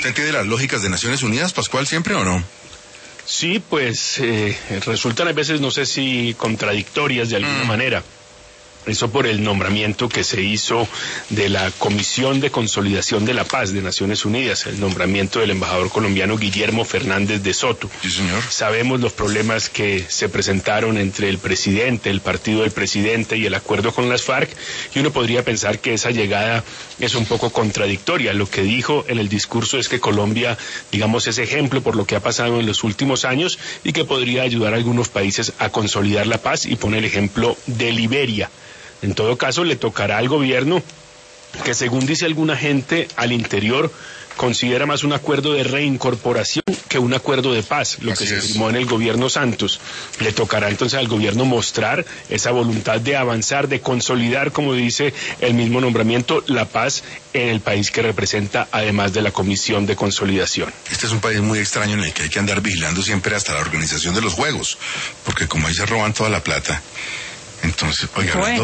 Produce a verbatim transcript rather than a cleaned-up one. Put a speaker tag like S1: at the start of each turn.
S1: ¿Usted entiende las lógicas de Naciones Unidas, Pascual, siempre o no?
S2: Sí, pues eh, resultan a veces, no sé si contradictorias de alguna mm. manera. Eso por el nombramiento que se hizo de la Comisión de Consolidación de la Paz de Naciones Unidas, el nombramiento del embajador colombiano Guillermo Fernández de Soto.
S1: Sí, señor.
S2: Sabemos los problemas que se presentaron entre el presidente, el partido del presidente y el acuerdo con las FARC, y uno podría pensar que esa llegada es un poco contradictoria. Lo que dijo en el discurso es que Colombia, digamos, es ejemplo por lo que ha pasado en los últimos años y que podría ayudar a algunos países a consolidar la paz, y pone el ejemplo de Liberia. En todo caso, le tocará al gobierno que, según dice alguna gente al interior, considera más un acuerdo de reincorporación que un acuerdo de paz, lo Así que se es. firmó en el gobierno Santos. Le tocará entonces al gobierno mostrar esa voluntad de avanzar, de consolidar, como dice el mismo nombramiento, la paz en el país que representa, además de la Comisión de Consolidación.
S1: Este es un país muy extraño en el que hay que andar vigilando siempre hasta la organización de los juegos, porque como ahí se roban toda la plata. Entonces, oiga, bueno.